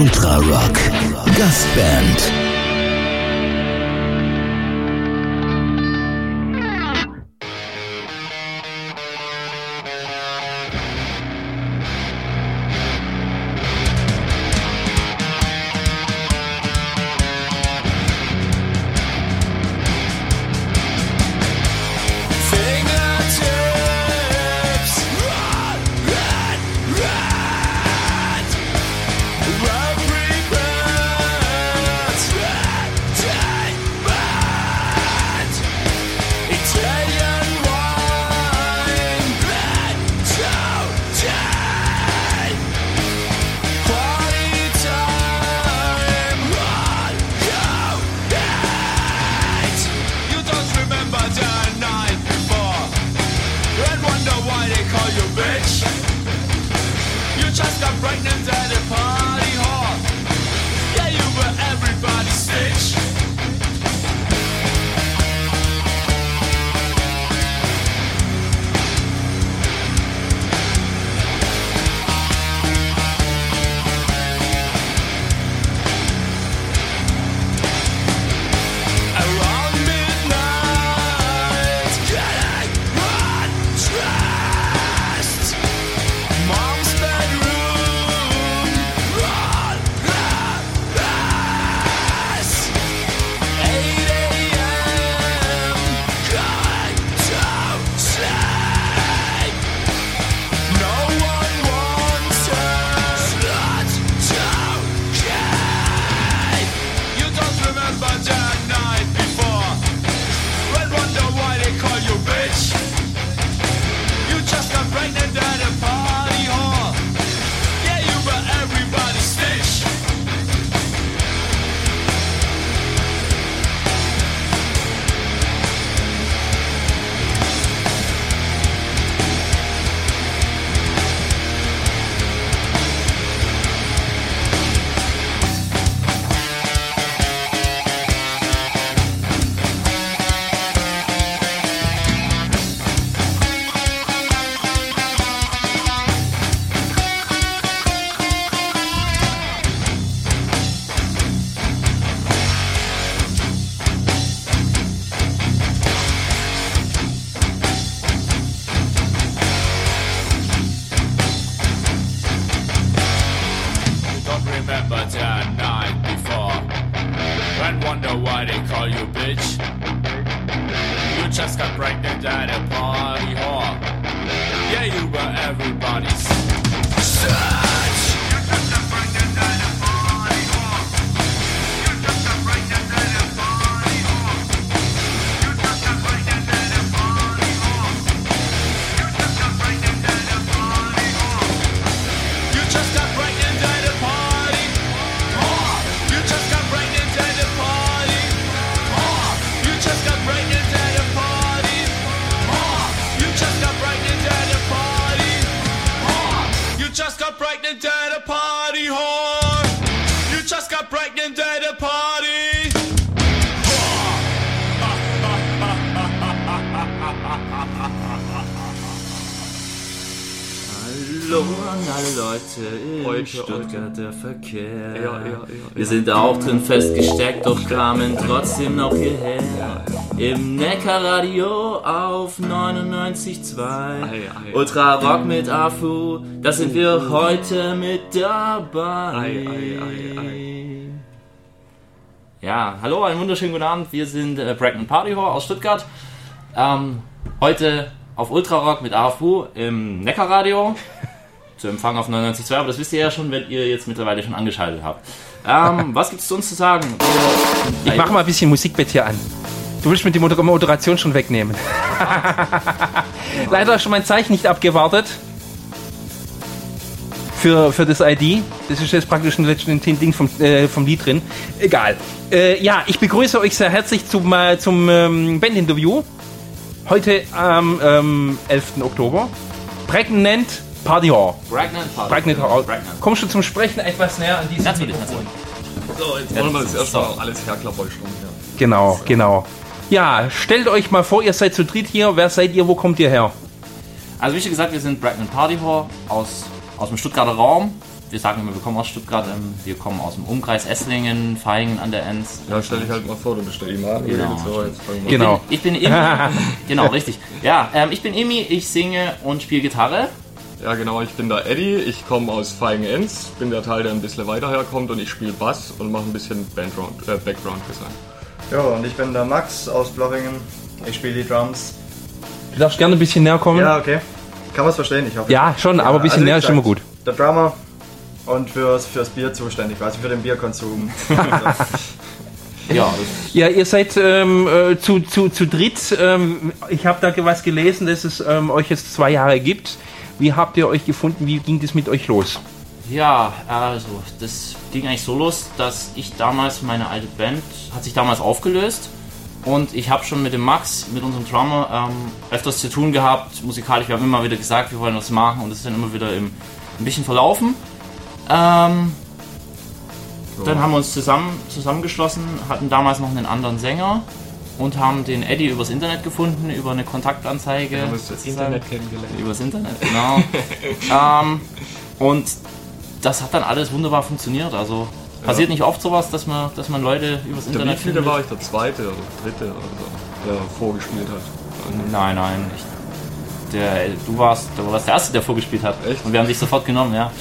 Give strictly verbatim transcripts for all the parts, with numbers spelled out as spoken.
Ultra Rock Gastband. Stuttgarter Verkehr. Ja, ja, ja, Wir ja. sind auch drin festgesteckt, doch kamen trotzdem noch hierher. Ja, ja. Im Neckarradio auf neunundneunzig Komma zwei. Ei, ei. Ultra Rock mit A F U, da sind wir heute mit dabei. Ei, ei, ei, ei. Ja, hallo, einen wunderschönen guten Abend. Wir sind äh, Bracken Party Horror aus Stuttgart. Ähm, heute auf Ultra Rock mit A F U im Neckarradio. Zu empfangen auf neunundneunzig Komma zwei, aber das wisst ihr ja schon, wenn ihr jetzt mittlerweile schon angeschaltet habt. Ähm, was gibt's zu uns zu sagen? Wir, ich mach mal ein bisschen Musikbett hier an. Du willst mir die Moder- Moderation schon wegnehmen. Leider schon mein Zeichen nicht abgewartet. Für, für das I D. Das ist jetzt praktisch ein letztes Ding vom, äh, vom Lied drin. Egal. Äh, ja, ich begrüße euch sehr herzlich zum, äh, zum ähm, Bandinterview. Heute am ähm, elften Oktober. Pregnant Party Horror. Pregnant Party. Pregnant Horror. Pregnant. Kommst du zum Sprechen etwas näher an diesen Natürlich, Mikrofon? natürlich. So, jetzt wollen wir das erstmal alles herklappern. Ja. Genau, genau. Ja, stellt euch mal vor, ihr seid zu dritt hier. Wer seid ihr? Wo kommt ihr her? Also wie schon gesagt, wir sind Pregnant Party Horror aus, aus dem Stuttgarter Raum. wir sagen immer, wir kommen aus Stuttgart, ähm, wir kommen aus dem Umkreis Esslingen, Vaihingen an der Enz. Ja, stell dich halt mal vor, du bist der Imam. Genau. So, jetzt fangen wir Genau. Ich bin Emi. Genau, richtig. Ja, ähm, ich bin Emi, ich singe und spiele Gitarre. an. Ja, genau, ich bin der Eddie, ich komme aus Vaihingen-Enz, bin der Teil, der ein bisschen weiter herkommt und ich spiele Bass und mache ein bisschen Background, äh, Background-Gesang. Ja, und ich bin der Max aus Blochingen. Ich spiele die Drums. Du darfst gerne ein bisschen näher kommen. Ja, okay. Kann man es verstehen, ich hoffe. Ja, schon, aber ein bisschen also näher wie ist immer gesagt, gut. Der Drummer und fürs, fürs Bier zuständig, also für den Bierkonsum. Ja, das, Ja, ihr seid ähm, äh, zu, zu, zu dritt. Ähm, ich habe da was gelesen, dass es ähm, euch jetzt zwei Jahre gibt. Wie habt ihr euch gefunden? Wie ging das mit euch los? ja, also das ging eigentlich so los, dass ich damals, meine alte Band hat sich damals aufgelöst und ich habe schon mit dem Max, mit unserem Drummer, ähm, öfters zu tun gehabt, musikalisch. Wir haben immer wieder gesagt, wir wollen was machen und das ist dann immer wieder im, ein bisschen verlaufen. Ähm, Dann haben wir uns zusammen, zusammengeschlossen, hatten damals noch einen anderen Sänger und haben den Eddie übers Internet gefunden, über eine Kontaktanzeige. Wir haben uns das sozusagen. Internet kennengelernt. Übers Internet, genau. ähm, und das hat dann alles wunderbar funktioniert. Also passiert nicht oft sowas, dass man, dass man Leute übers Der Internet wievielte findet. war ich? Der zweite oder dritte oder so, der vorgespielt hat. Nein, nein. Ich, der, du, warst, du warst der Erste, der vorgespielt hat. Echt? Und wir haben dich sofort genommen, ja.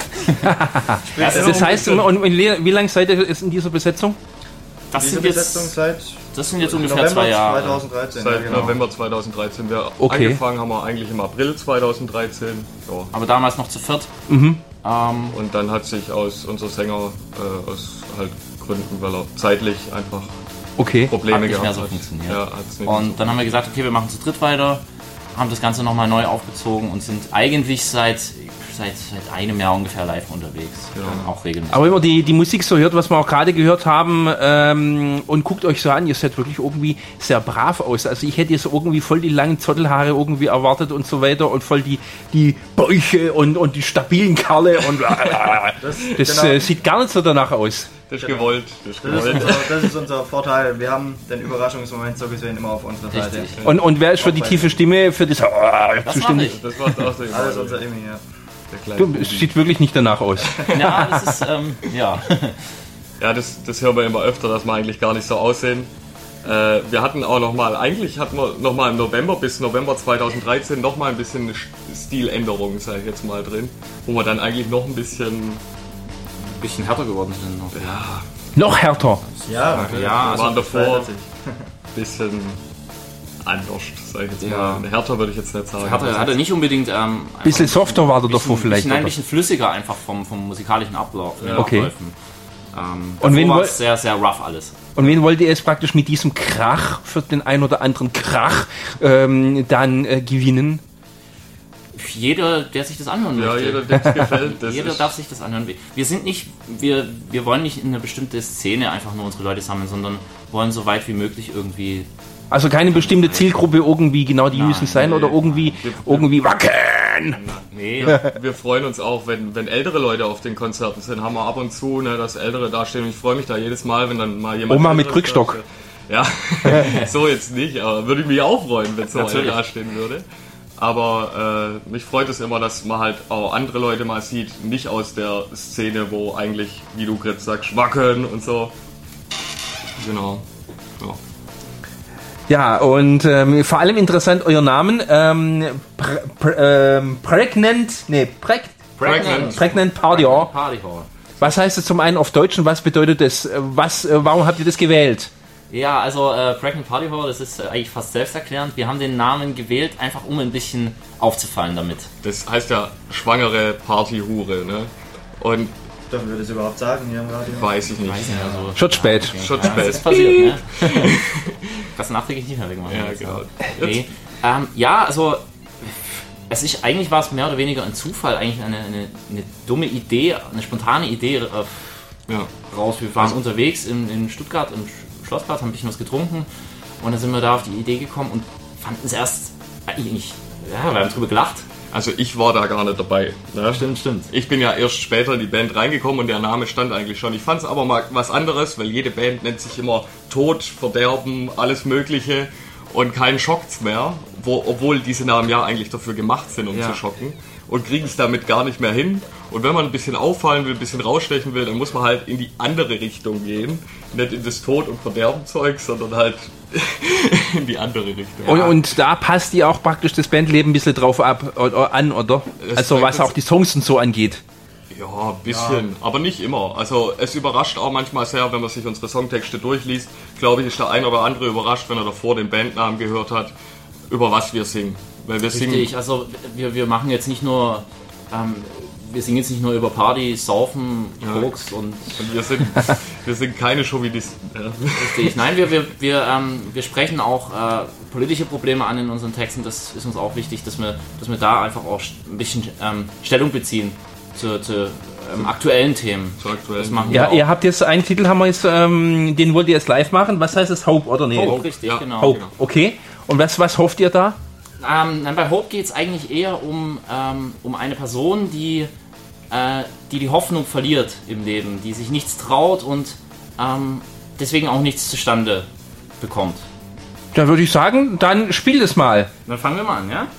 Also das heißt, und, und wie lange seid ihr jetzt in dieser Besetzung? Das Diese sind, jetzt, Besetzung seit das sind jetzt ungefähr November zwei Jahre. zweitausenddreizehn. Seit ja, genau. November zweitausenddreizehn. Wir Okay. angefangen haben wir eigentlich im April zweitausenddreizehn. Ja. Aber damals noch zu viert. Mhm. Ähm, Und dann hat sich aus unser Sänger äh, aus halt Gründen, weil er zeitlich einfach Okay. Probleme Hat nicht gehabt mehr so hat. funktioniert. Ja, hat's nicht Und dann haben wir gesagt, okay, wir machen zu dritt weiter, haben das Ganze nochmal neu aufgezogen und sind eigentlich seit, seit, seit einem Jahr ungefähr live unterwegs. Ja. Auch regelmäßig. Aber wenn man die, die Musik so hört, was wir auch gerade gehört haben, ähm, und guckt euch so an, ihr seid wirklich irgendwie sehr brav aus. Also ich hätte jetzt irgendwie voll die langen Zottelhaare irgendwie erwartet und so weiter und voll die, die Bäuche und, und die stabilen Kerle und Das, das genau, äh, sieht gar nicht so danach aus. Das ist gewollt. Das ist das, ist gewollt. unser, das ist unser Vorteil. Wir haben den Überraschungsmoment so gesehen immer auf unserer Seite. Richtig. Und, und wer ist für die tiefe Stimme, für das Das mache zuständig? ich. Das macht auch der, Alles unser Emmy, ja. der kleine Du, Bubi. es sieht wirklich nicht danach aus. Ja, das ist, ähm, ja. Ja, das, das hören wir immer öfter, dass wir eigentlich gar nicht so aussehen. Äh, wir hatten auch noch mal, eigentlich hatten wir noch mal im November bis November zweitausenddreizehn noch mal ein bisschen eine Stiländerung, sage ich jetzt mal, drin, wo wir dann eigentlich noch ein bisschen, Bisschen härter geworden sind noch. ja, Noch härter. Ja, natürlich. Ja, wir also waren davor verändert sich. ein bisschen anders, sage ich jetzt Ja. mal. Härter würde ich jetzt nicht sagen. Hatte, hatte nicht unbedingt. Ähm, Bisschen einfach softer war der ein davor bisschen, vielleicht. Bisschen, nein, ein oder? bisschen flüssiger einfach vom, vom musikalischen Ablauf. den Okay. Abläufen. Ähm, Und wen war woll- es sehr, sehr rough alles. Und wen wollt ihr jetzt praktisch mit diesem Krach, für den ein oder anderen Krach, ähm, dann äh, gewinnen? Jeder, der sich das anhören Ja, möchte. jeder, dem es gefällt. Das Jeder ist, darf sich das anhören. Wir sind nicht, wir, wir wollen nicht in eine bestimmte Szene einfach nur unsere Leute sammeln, sondern wollen so weit wie möglich irgendwie. Also keine bestimmte Zielgruppe irgendwie, genau die Nein, müssen sein nee. oder irgendwie, irgendwie wacken. Nee, wir freuen uns auch, wenn, wenn ältere Leute auf den Konzerten sind, haben wir ab und zu, ne, dass Ältere dastehen und ich freue mich da jedes Mal, wenn dann mal jemand... Oma mit Älteres Krückstock. dasteht. Ja, so jetzt nicht, aber würde ich mich auch freuen, wenn so einer Natürlich. dastehen würde. Aber äh, mich freut es immer, dass man halt auch andere Leute mal sieht, nicht aus der Szene, wo eigentlich, wie du gerade sagst, wackeln und so. Genau. Ja. Ja, und ähm, vor allem interessant euer Namen, ähm, Pre Pre ähm, Pregnant, nee, Preg Pregnant. Pregnant Party Hall. Party Hall. Was heißt es zum einen auf Deutsch und was bedeutet das? Äh, Was, äh, warum habt ihr das gewählt? Ja, also äh, Pregnant Party Hall, das ist äh, eigentlich fast selbsterklärend. Wir haben den Namen gewählt, einfach um ein bisschen aufzufallen damit. Das heißt ja schwangere Partyhure, ne? Und Dürfen wir das überhaupt sagen hier im Radio? weiß ich nicht. Weiß nicht, also, Schon spät. Schon ja, das spät. ist passiert, ne? Das nachträglich nicht mehr wegmachen. Ja, jetzt. genau. Nee. Ähm, ja, also es ist, eigentlich war es mehr oder weniger ein Zufall, eigentlich eine, eine, eine dumme Idee, eine spontane Idee äh, Ja. raus. Wir waren unterwegs in, in Stuttgart im Sch- Schlossplatz, haben ein bisschen was getrunken und dann sind wir da auf die Idee gekommen und fanden es erst eigentlich, ja, wir haben drüber gelacht. Also ich war da gar nicht dabei. Ne? Stimmt, stimmt. Ich bin ja erst später in die Band reingekommen und der Name stand eigentlich schon. Ich fand es aber mal was anderes, weil jede Band nennt sich immer Tod, Verderben, alles Mögliche und keinen schockt's mehr, wo, obwohl diese Namen ja eigentlich dafür gemacht sind, um Ja. zu schocken. und kriegen es damit gar nicht mehr hin. Und wenn man ein bisschen auffallen will, ein bisschen rausstechen will, dann muss man halt in die andere Richtung gehen. Nicht in das Tod- und Verderbenzeug, sondern halt in die andere Richtung. Und, und da passt ihr auch praktisch das Bandleben ein bisschen drauf ab, oder, an, oder? Das Also was auch die Songs und so angeht. Ja, ein bisschen, ja. Aber nicht immer. Also es überrascht auch manchmal sehr, wenn man sich unsere Songtexte durchliest. Glaube ich, ist der ein oder andere überrascht, wenn er davor den Bandnamen gehört hat, über was wir singen. Weil wir Richtig, singen. also wir, wir machen jetzt nicht nur, ähm, wir singen jetzt nicht nur über Party, Saufen, Koks ja. und... und wir sind, wir sind keine Chauvinisten. Ja. Richtig, nein, wir, wir, wir, ähm, wir sprechen auch äh, politische Probleme an in unseren Texten. Das ist uns auch wichtig, dass wir, dass wir da einfach auch ein bisschen ähm, Stellung beziehen zu, zu ähm, aktuellen Themen. Zu aktuellen. Das machen Ja, wir ihr auch. habt jetzt einen Titel, haben wir jetzt, ähm, den wollt ihr jetzt live machen. Was heißt das? Hope oder nee? Hope, richtig, ja. genau. Hope, okay. Und was, was hofft ihr da? Ähm, nein, bei Hope geht es eigentlich eher um, ähm, um eine Person, die, äh, die die Hoffnung verliert im Leben, die sich nichts traut und ähm, deswegen auch nichts zustande bekommt. Dann würde ich sagen, dann spiel es mal. Dann fangen wir mal an, ja?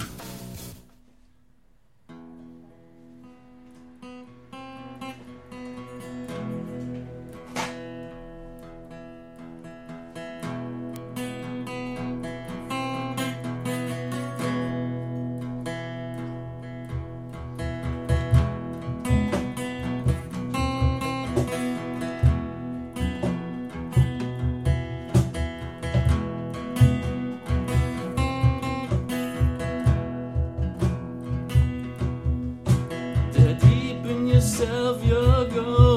Yourself your goal.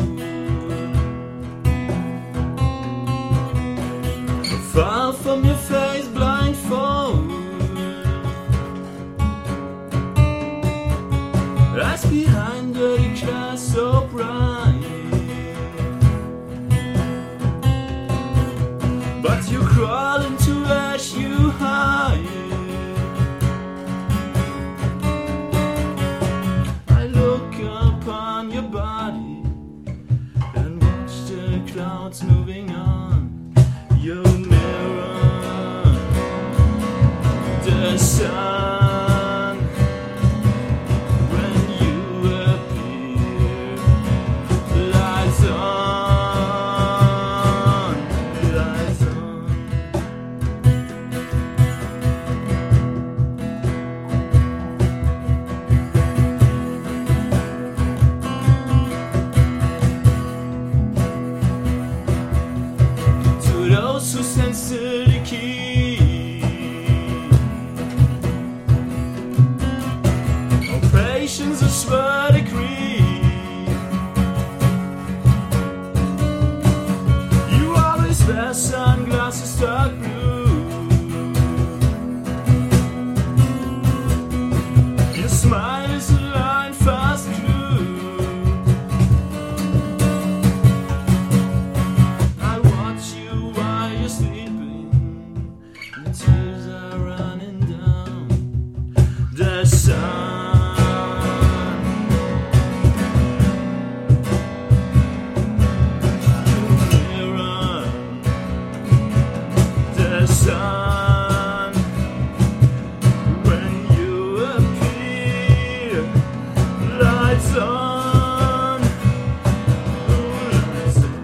Far from your face, blindfold. Eyes behind dirty glass so bright, but you crawl into ash you hide. Clouds moving on your mirror, the sun. When you appear, lights on, lights on. Who sends the key? No patience is what I agree. You always wear sunglasses dark blue. Your smile is a line fast through. I watch you while you're sleeping, the tears are running down the sun. Mirror, the sun. When you appear, lights on, lights on.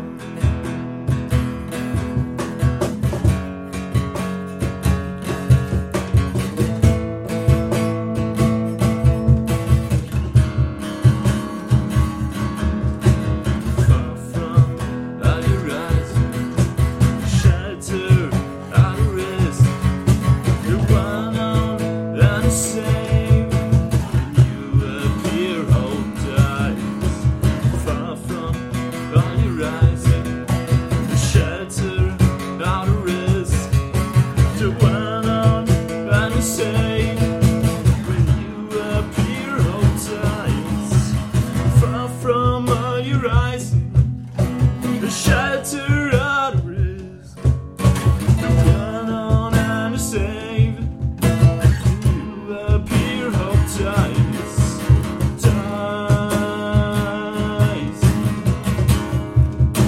Far from all your eyes, shelter out of risk. You're one on and same. You appear whole dies. Far from all your eyes, shelter out of risk. You're one on and same. When you appear whole dies. Far from all your eyes, the shelter out of risk. The one on and save. You appear hope dies, dies.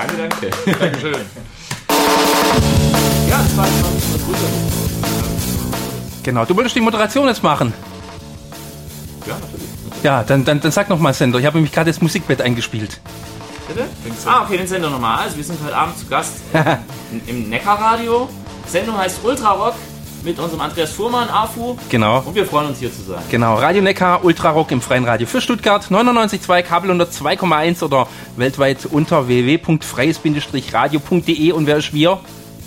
Danke, danke. Dankeschön. Ja, das war das Gute. Genau, du wolltest die Moderation jetzt machen. Ja, natürlich. Ja, dann, dann, dann sag nochmal, Sender. Ich habe nämlich gerade das Musikbett eingespielt. Bitte? Ah, okay, den Sender nochmal. Also wir sind heute Abend zu Gast im, im Neckarradio. Die Sendung heißt Ultrarock mit unserem Andreas Fuhrmann, A F U. Genau. Und wir freuen uns hier zu sein. Genau, Radio Neckar, Ultrarock im freien Radio für Stuttgart, neunundneunzig Komma zwei, Kabel unter zwei Komma eins oder weltweit unter w w w punkt freies radio punkt de. Und wer ist wir?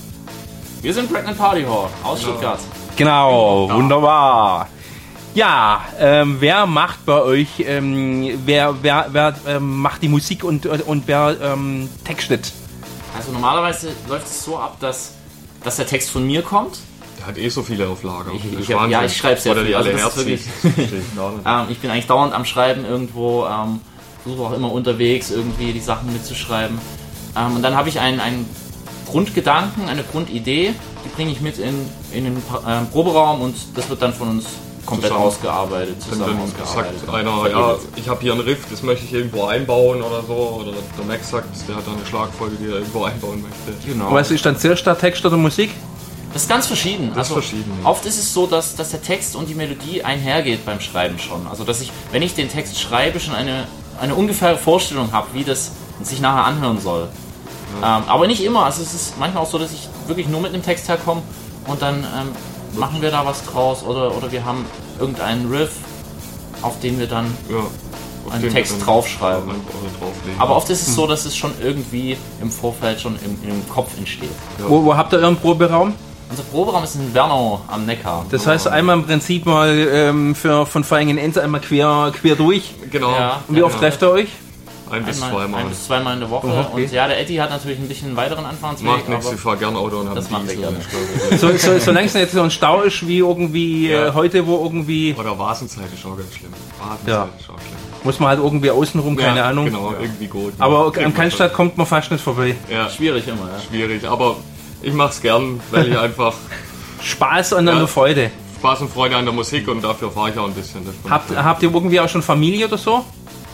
Wir sind Pregnant Party Hall aus Stuttgart. Genau, wunderbar. Ja, ähm, wer macht bei euch, ähm, wer, wer, wer ähm, macht die Musik und, und wer ähm, textet? Also normalerweise läuft es so ab, dass, dass der Text von mir kommt. Der hat eh so viele auf Lager. Ich, Das ich ist hab, ja, Wahnsinn. ich schreibe sehr Oder viel. die Also alle das ist wirklich, herzlich. ähm, ich bin eigentlich dauernd am Schreiben irgendwo, ähm, versuche auch immer unterwegs irgendwie die Sachen mitzuschreiben. Ähm, und dann habe ich einen, einen Grundgedanken, eine Grundidee, die bringe ich mit in, in den äh, Proberaum und das wird dann von uns komplett Zusammen. ausgearbeitet, Wenn zusammen dann ausgearbeitet. sagt einer, Veredelt. ja, ich habe hier einen Riff, das möchte ich irgendwo einbauen oder so. Oder der Max sagt, der hat da eine Schlagfolge, die er irgendwo einbauen möchte. Genau. Was ist dann zuerst der Text oder Musik? Das ist ganz verschieden. Das ist also verschieden, ja. Oft ist es so, dass, dass der Text und die Melodie einhergeht beim Schreiben schon. Also dass ich, wenn ich den Text schreibe, schon eine, eine ungefähre Vorstellung habe, wie das sich nachher anhören soll. Ja. Ähm, aber nicht immer. Also es ist manchmal auch so, dass ich wirklich nur mit einem Text herkomme und dann ähm, machen wir da was draus oder, oder wir haben irgendeinen Riff, auf den wir dann Ja, auf einen den Text wir dann draufschreiben. auch einen drauflegen. Aber oft ist es so, dass es schon irgendwie im Vorfeld schon im, im Kopf entsteht. Wo, wo habt ihr euren Proberaum? Unser Proberaum ist in Wernau am Neckar. Das heißt, einmal im Prinzip mal ähm, für, von Feingen-Enz einmal quer, quer durch. Genau. Ja. Und wie oft trefft ihr euch? Ein bis Einmal, zweimal. ein bis zweimal in der Woche. Oh, okay. Und ja, der Eddie hat natürlich ein bisschen weiteren Anfahrtsweg. Macht nichts, aber ich fahre gerne Auto und habe das macht er Diesel. gerne. Ich glaube, So, so, solange es nicht so ein Stau ist wie irgendwie Ja. äh, heute, wo irgendwie, Oder Vasenzeit ist auch ganz schlimm. Vasenzeit Ja. ist auch schlimm. muss man halt irgendwie außenrum, keine Ja, Ahnung. Genau, irgendwie gut. Aber am Irgendwas Cannstatt kommt man fast nicht vorbei. Ja, Schwierig immer, ja. schwierig. Aber ich mache es gern, weil ich einfach Spaß und dann Ja. nur Freude. Spaß und Freude an der Musik und dafür fahre ich auch ein bisschen. Das stimmt. Habt, habt ihr irgendwie auch schon Familie oder so?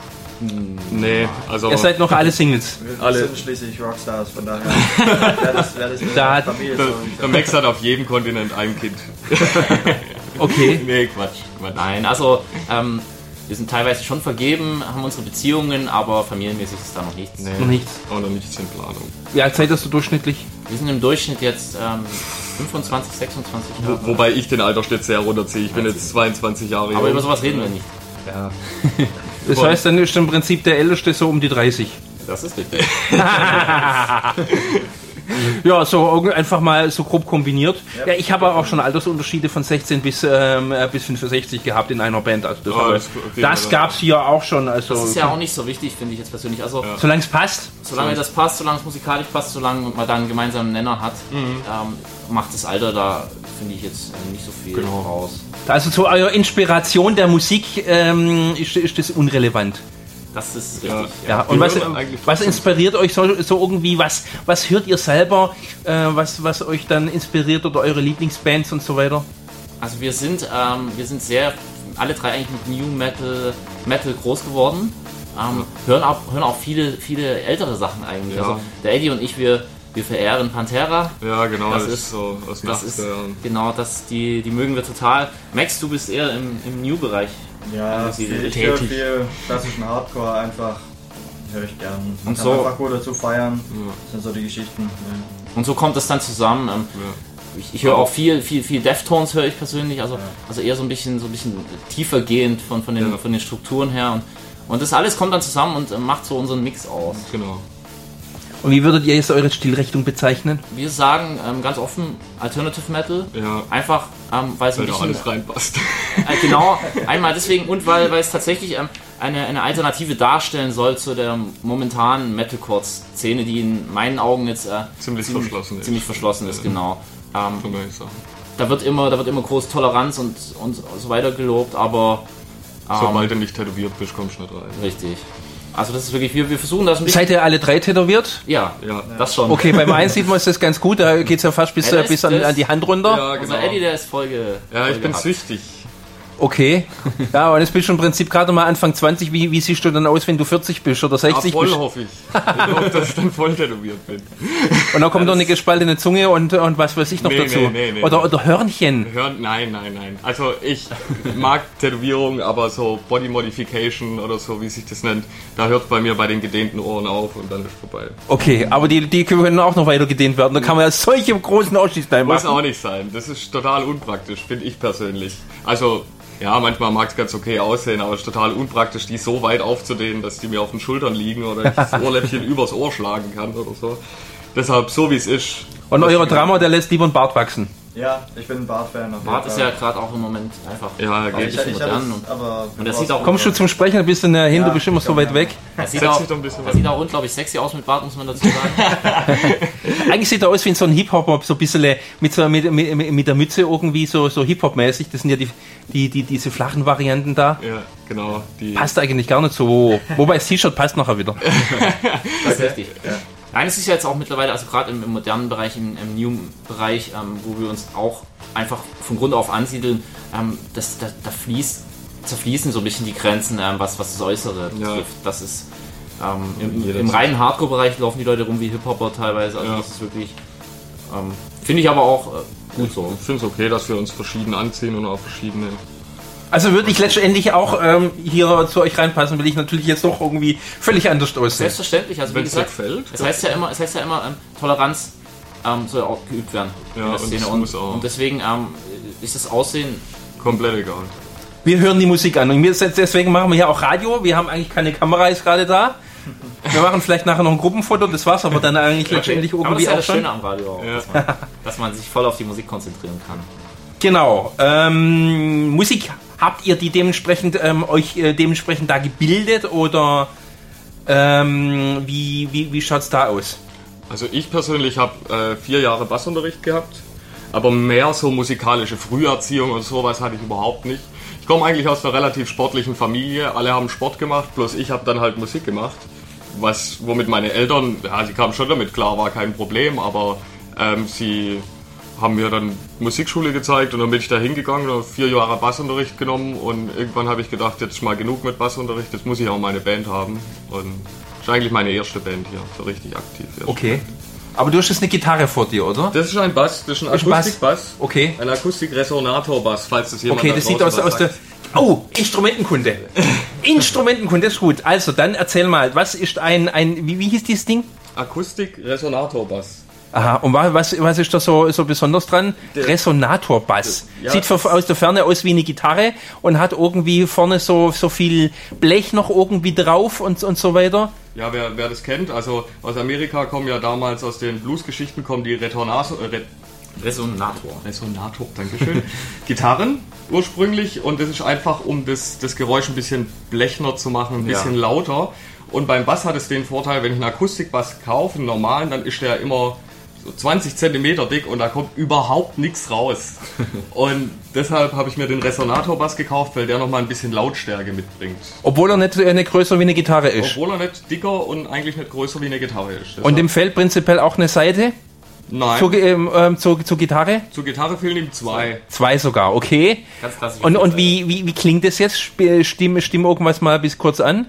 Nee, also Ihr seid noch alle Singles. Wir Alle. sind schließlich Rockstars, von daher wäre das, wär das eine Da hat- Familie. der, So. der Max hat auf jedem Kontinent ein Kind. Okay. Nee, Quatsch. Quatsch. Nein, also ähm, wir sind teilweise schon vergeben, haben unsere Beziehungen, aber familienmäßig ist da noch nichts. Nee, Noch nichts. Auch noch nichts in Planung. Wie alt seid ihr so durchschnittlich? Wir sind im Durchschnitt jetzt ähm, fünfundzwanzig, sechsundzwanzig Jahre. Wo, wobei ich den Altersschnitt sehr runterziehe. Ich bin jetzt zweiundzwanzig Jahre aber jung. über sowas reden wir nicht. Ja, Das Voll. heißt, dann ist im Prinzip der Älteste so um die dreißig. Das ist richtig. Ja, so irgend- einfach mal so grob kombiniert. Ja, ich habe auch schon Altersunterschiede von sechzehn bis, ähm, äh, bis fünfundsechzig gehabt in einer Band. Also das Ah, aber- das- okay, das ja. gab es hier auch schon. Also, Das ist ja auch nicht so wichtig, finde ich jetzt persönlich. Also solange es passt. solange das passt, solange es musikalisch passt, solange man da einen gemeinsamen Nenner hat, ähm, macht das Alter da, finde ich jetzt äh, nicht so viel Genau. raus. Also zu eurer Inspiration der Musik ähm, ist, ist das unrelevant. Das ist richtig. Ja. Ja, Wir und was, hören eigentlich was trotzdem- inspiriert euch so, so irgendwie? Was, was hört ihr selber? Äh, was, was euch dann inspiriert oder eure Lieblingsbands und so weiter? Also wir sind, ähm, wir sind sehr, alle drei eigentlich mit New Metal, Metal groß geworden. Ähm, hören, auch, hören auch viele, viele ältere Sachen eigentlich. Ja. Also der Eddie und ich, wir, wir verehren Pantera. Ja, genau, Das das, ist- ist so aus den Das ist achtziger Jahren. genau, das, die, die mögen wir total. Max, du bist eher im, im New-Bereich. Ja, angesiedelt, viel, ich höre tätig. viel klassischen Hardcore einfach. Höre ich gern. Man Und kann so- einfach gut dazu feiern. Das sind so die Geschichten. Ja. Und so kommt es dann zusammen. Ähm, Ja. Ich, ich höre auch viel, viel, viel Deftones höre ich persönlich, also, also eher so ein bisschen, so ein bisschen tiefer gehend von, von, den, Ja. von den Strukturen her. Und, und das alles kommt dann zusammen und äh, macht so unseren Mix aus. Genau. Und wie würdet ihr jetzt eure Stilrichtung bezeichnen? Wir sagen ähm, ganz offen Alternative Metal. Ja. Einfach, ähm, weil es ein Weil da bisschen. alles reinpasst. Äh, genau, einmal deswegen und weil, weil es tatsächlich ähm, eine, eine Alternative darstellen soll zu der momentanen Metalcore-Szene, die in meinen Augen jetzt äh, Ziemlich verschlossen ist. ziemlich verschlossen ist, genau. Ähm, Kann man nicht sagen. da wird immer, da wird immer große Toleranz und, und so weiter gelobt, aber ähm, Sobald du nicht tätowiert bist, kommst du nicht rein. richtig. Also das ist wirklich, wir, wir versuchen das ein bisschen. Seid ihr alle drei tätowiert? Ja, Ja. das schon. Okay, beim einen sieht man es das ganz gut, da geht es ja fast bis, Ja, äh, das- bis an, das- an die Hand runter. Ja, Unser genau. Eddie, der ist voll ge, Ja, voll ich bin gehabt. süchtig. Okay. Ja, und jetzt bist du im Prinzip gerade mal Anfang zwanzig. Wie, wie siehst du dann aus, wenn du vierzig bist oder Ja, sechzig voll bist? hoffe ich. Ich hoffe, dass ich dann voll tätowiert bin. Und dann kommt noch eine gespaltene Zunge und, und was weiß ich noch Nee, dazu. nee, nee, nee. oder, oder Hörnchen. Hören, nein, nein, nein. Also ich mag Tätowierungen, aber so Body Modification oder so, wie sich das nennt, da hört bei mir bei den gedehnten Ohren auf und dann ist vorbei. Okay, aber die, die können auch noch weiter gedehnt werden. Da kann man ja solche großen Ausschnittsteine Muss machen. auch nicht sein. Das ist total unpraktisch, finde ich persönlich. Also, ja, manchmal mag es ganz okay aussehen, aber es ist total unpraktisch, die so weit aufzudehnen, dass die mir auf den Schultern liegen oder ich das Ohrläppchen übers Ohr schlagen kann oder so. Deshalb, so wie es ist. Und euer Drama, der lässt lieber einen Bart wachsen. Ja, ich bin ein Bart-Fan. auf Bart jeden ist ja Fall. gerade auch im Moment einfach Ja, auch geht. Ich, nicht ich modern. habe Und, aber und das sieht auch, Kommst du zum Sprechen ein bisschen näher hin? Ja, Du bist immer so komm, weit ja. weg. das sieht, Setz auch, dich doch ein bisschen das sieht auch unglaublich sexy aus mit Bart, muss man dazu sagen. Eigentlich sieht er aus wie so ein Hip-Hopper, so ein bisschen mit, so, mit, mit, mit der Mütze irgendwie so, so Hip-Hop-mäßig. Das sind ja die, die, die, diese flachen Varianten da. Ja, genau. Die, Passt eigentlich gar nicht so. Wobei das T-Shirt passt nachher wieder. Das ist richtig. Nein, es ist ja jetzt auch mittlerweile, also gerade im, im modernen Bereich, im, im New-Bereich, ähm, wo wir uns auch einfach von Grund auf ansiedeln, ähm, das, da, da fließt, zerfließen so ein bisschen die Grenzen, ähm, was, was das Äußere Ja. betrifft. Das ist ähm, im, Jeder im Zeit. reinen Hardcore-Bereich laufen die Leute rum wie Hip-Hopper teilweise. Also Ja. das ist wirklich, ähm, finde ich aber auch äh, gut so. ich finde es okay, dass wir uns verschieden anziehen und auch verschiedene. Also würde ich letztendlich auch ähm, hier zu euch reinpassen, will ich natürlich jetzt doch irgendwie völlig anders aussehen. Selbstverständlich, also wie Wenn es dir gesagt, gefällt. es heißt ja immer, es heißt ja immer, ähm, Toleranz ähm, soll auch geübt werden Ja, in der und Szene. das Und, muss auch. und deswegen ähm, ist das Aussehen Komplett egal. Wir hören die Musik an und wir, deswegen machen wir hier auch Radio. Wir haben eigentlich keine Kamera jetzt gerade da. Wir machen vielleicht nachher noch ein Gruppenfoto, das war's aber dann eigentlich letztendlich Aber das irgendwie ist ja auch das schon. Schöne am Radio auch, Ja. dass, man, dass man sich voll auf die Musik konzentrieren kann. Genau. Ähm, Musik, habt ihr die dementsprechend ähm, euch äh, dementsprechend da gebildet oder ähm, wie, wie, wie schaut's da aus? Also ich persönlich habe äh, vier Jahre Bassunterricht gehabt, aber mehr so musikalische Früherziehung und sowas hatte ich überhaupt nicht. Ich komme eigentlich aus einer relativ sportlichen Familie, alle haben Sport gemacht, bloß ich habe dann halt Musik gemacht, was, womit meine Eltern, ja, sie kamen schon damit klar, war kein Problem, aber ähm, sie haben mir dann Musikschule gezeigt und dann bin ich da hingegangen und habe vier Jahre Bassunterricht genommen und irgendwann habe ich gedacht, jetzt ist mal genug mit Bassunterricht, jetzt muss ich auch meine Band haben und das ist eigentlich meine erste Band hier, so richtig aktiv. Jetzt. Okay. Aber du hast jetzt eine Gitarre vor dir, oder? Das ist ein Bass, das ist ein Ist ein Bass? Akustikbass. Okay. Ein Akustik-Resonator-Bass, falls das jemand Okay, da das sieht draußen aus, was aus der... sagt. Oh, Instrumentenkunde. Instrumentenkunde, das ist gut. Also, dann erzähl mal, was ist ein... ein wie, wie hieß dieses Ding? Akustik-Resonator-Bass. Aha, und wa- was, was ist da so, so besonders dran? Der- Resonatorbass. Ja, Sieht für, aus der Ferne aus wie eine Gitarre und hat irgendwie vorne so, so viel Blech noch irgendwie drauf und, und so weiter. Ja, wer, wer das kennt, also aus Amerika kommen ja damals aus den Blues-Geschichten kommen die Retornator, äh, Re Resonator. Resonator, dankeschön, Gitarren ursprünglich und das ist einfach, um das, das Geräusch ein bisschen blechner zu machen, ein bisschen Ja. lauter. Und beim Bass hat es den Vorteil, wenn ich einen Akustikbass kaufe, einen normalen, dann ist der immer so zwanzig Zentimeter dick und da kommt überhaupt nichts raus. Und deshalb habe ich mir den Resonatorbass gekauft, weil der nochmal ein bisschen Lautstärke mitbringt. Obwohl er nicht, äh, nicht größer wie eine Gitarre ist. Obwohl er nicht dicker und eigentlich nicht größer wie eine Gitarre ist. Und im Feld prinzipiell auch eine Seite Nein, zur, ähm, ähm, zur, zur Gitarre? zur Gitarre fehlen ihm zwei. Zwei sogar, okay. Ganz klassisch. Und, und wie, wie, wie klingt das jetzt? Sp- Stimme, stimme irgendwas mal bis kurz an.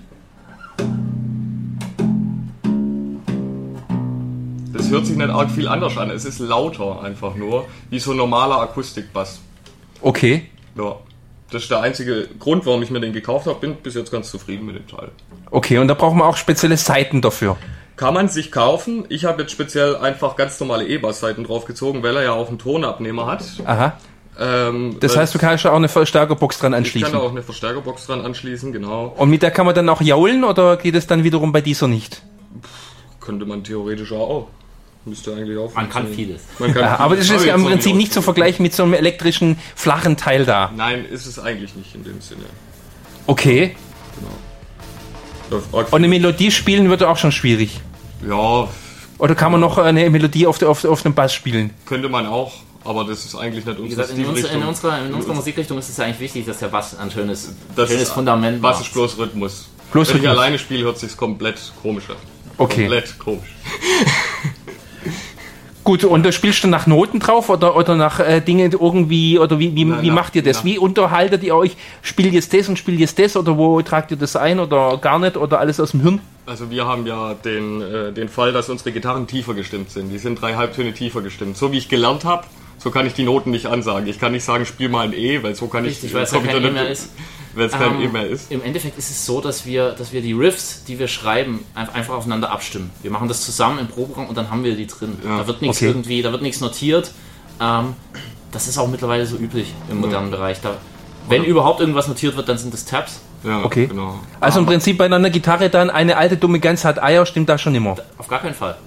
Das hört sich nicht arg viel anders an. Es ist lauter einfach nur, wie so ein normaler Akustikbass. Okay. Ja, das ist der einzige Grund, warum ich mir den gekauft habe. Bin bis jetzt ganz zufrieden mit dem Teil. Okay, und da brauchen wir auch spezielle Seiten dafür. Kann man sich kaufen. Ich habe jetzt speziell einfach ganz normale E-Bass-Seiten draufgezogen, weil er ja auch einen Tonabnehmer hat. Aha. Ähm, Das weil heißt, du kannst da auch eine Verstärkerbox dran ich kann anschließen. da auch eine Verstärkerbox dran anschließen, genau. Und mit der kann man dann auch jaulen oder geht es dann wiederum bei dieser nicht? Könnte man theoretisch auch. Müsste eigentlich auch Man kann funktionieren. vieles. Man kann Ja, aber das vieles. ist ja Hab im ich jetzt noch Prinzip nicht zu ausprobiert. vergleichen mit so einem elektrischen, flachen Teil da. Nein, ist es eigentlich nicht in dem Sinne. Okay. Läuft arg Und eine Melodie spielen wird auch schon schwierig. Ja, Oder kann man noch eine Melodie auf, der- auf, auf dem Bass spielen? könnte man auch, aber das ist eigentlich nicht Wie unsere gesagt, in, unserer, in, Stilrichtung. unserer, in unserer Musikrichtung ist es ja eigentlich wichtig, dass der Bass ein schönes, Das schönes ist- Fundament Was macht. ist bloß Rhythmus? Bloß Wenn ich Rhythmus. alleine spiele, hört sich's komplett komisch an. Okay. Komplett komisch. Gut, und da spielst du nach Noten drauf oder, oder nach äh, Dingen irgendwie, oder wie, wie, Nein, wie nach- macht ihr das? nach- Wie unterhaltet ihr euch? Spielt jetzt das und spielt jetzt das oder wo tragt ihr das ein oder gar nicht oder alles aus dem Hirn? Also wir haben ja den, äh, den Fall, dass unsere Gitarren tiefer gestimmt sind. Die sind drei Halbtöne tiefer gestimmt. So wie ich gelernt habe, so kann ich die Noten nicht ansagen. Ich kann nicht sagen, spiel mal ein E, weil so kann Richtig, ich... weil es ja komm ich kein dann E mehr nicht- ist. Weil es kein Ähm, E mehr ist. Im Endeffekt ist es so, dass wir, dass wir die Riffs, die wir schreiben, ein- einfach aufeinander abstimmen. Wir machen das zusammen im Proberaum und dann haben wir die drin. Ja, Da wird nichts okay. irgendwie, da wird nichts notiert. Ähm, das ist auch mittlerweile so üblich im modernen Bereich. Da, wenn überhaupt irgendwas notiert wird, dann sind das Tabs. Ja, Okay. genau. Also im Prinzip bei einer Gitarre dann eine alte dumme Gans hat Eier, stimmt das schon immer. Auf gar keinen Fall.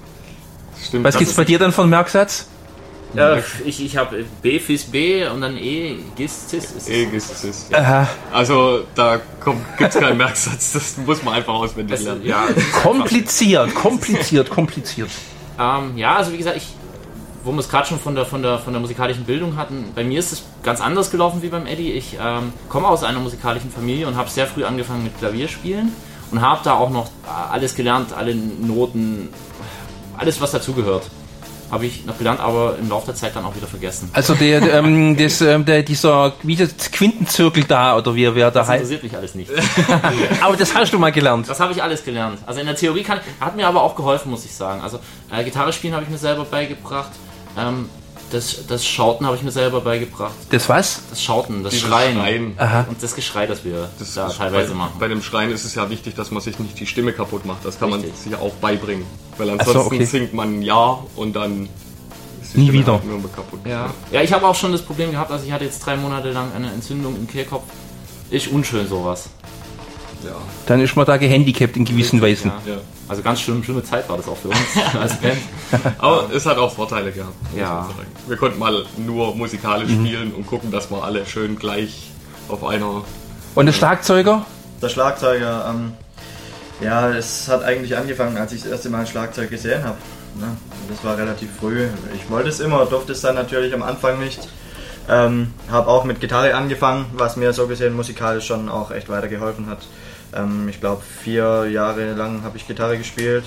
Stimmt. Was das gibt's ist- bei dir dann von Merksatz? Ja, ich ich habe B, Fis B und dann E, Gis, Cis. Ist E, Gis, Cis. Aha. Also da gibt es keinen Merksatz, das muss man einfach auswendig es, lernen. ja, es ist einfach- Kompliziert, kompliziert, kompliziert. Ähm, ja, also wie gesagt, ich, wo wir es gerade schon von der, von, der, von der musikalischen Bildung hatten, bei mir ist es ganz anders gelaufen wie beim Eddie. Ich ähm, komme aus einer musikalischen Familie und habe sehr früh angefangen mit Klavierspielen und habe da auch noch alles gelernt, alle Noten, alles was dazugehört. Habe ich noch gelernt, aber im Laufe der Zeit dann auch wieder vergessen. Also der, der, ähm, das, ähm, der, dieser, wie das Quintenzirkel da, oder wie wer da Das heißt. interessiert mich alles nicht. Aber das hast du mal gelernt. Das habe ich alles gelernt. Also in der Theorie kann, hat mir aber auch geholfen, muss ich sagen. Also äh, Gitarre spielen habe ich mir selber beigebracht. Ähm, das, das Schauten habe ich mir selber beigebracht. Das was? Das Schauten, das Dieses Schreien. Schreien. Aha. Und das Geschrei, das wir Das da ist teilweise bei, machen. Bei dem Schreien ist es ja wichtig, dass man sich nicht die Stimme kaputt macht. Das kann Richtig. man sich auch beibringen. Weil so, ansonsten okay. singt man Ja und dann ist die Nie Stimme wieder. halt nur kaputt. Ja, ja ich habe auch schon das Problem gehabt, also ich hatte jetzt drei Monate lang eine Entzündung im Kehlkopf. Ist unschön sowas. Ja. Dann ist man da gehandicapt in gewissen Weisen. Ja. Ja. Also ganz schlimm, schlimme Zeit war das auch für uns als Band. Aber es hat auch Vorteile gehabt. muss Ja. man sagen. Wir konnten mal nur musikalisch spielen und gucken, dass wir alle schön gleich auf einer... Und der Schlagzeuger? Der Schlagzeuger, ähm, ja, es hat eigentlich angefangen, als ich das erste Mal ein Schlagzeug gesehen habe. Ne? Das war relativ früh. Ich wollte es immer, durfte es dann natürlich am Anfang nicht. Ähm, habe auch mit Gitarre angefangen, was mir so gesehen musikalisch schon auch echt weitergeholfen hat. Ähm, ich glaube, vier Jahre lang habe ich Gitarre gespielt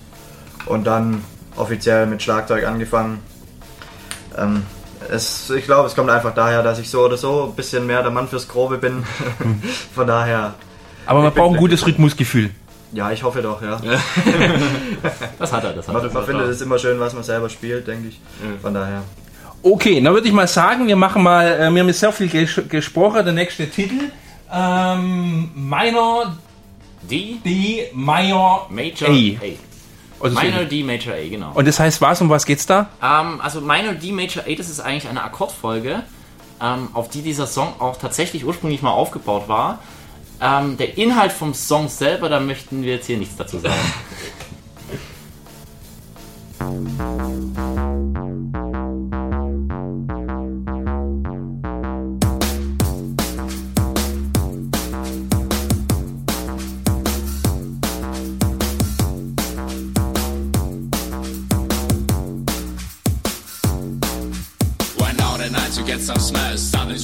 und dann offiziell mit Schlagzeug angefangen. Ähm, es, ich glaube, es kommt einfach daher, dass ich so oder so ein bisschen mehr der Mann fürs Grobe bin. Von daher, Aber man Ich bin braucht ein glücklich. gutes Rhythmusgefühl. ja, ich hoffe doch, ja. Das hat er, das hat Man, er. man findet es immer schön, was man selber spielt, denke ich. Von daher. Okay, dann würde ich mal sagen, wir machen mal, äh, wir haben jetzt sehr viel ges gesprochen, der nächste Titel. Ähm, Minor D, D Major Major A. A. Also so- Minor D, Major A, genau. Und das heißt was, um was geht's da? Ähm, also Minor D, Major A, das ist eigentlich eine Akkordfolge, ähm, auf die dieser Song auch tatsächlich ursprünglich mal aufgebaut war. Ähm, der Inhalt vom Song selber, da möchten wir jetzt hier nichts dazu sagen. Went out at night to get some smash. Something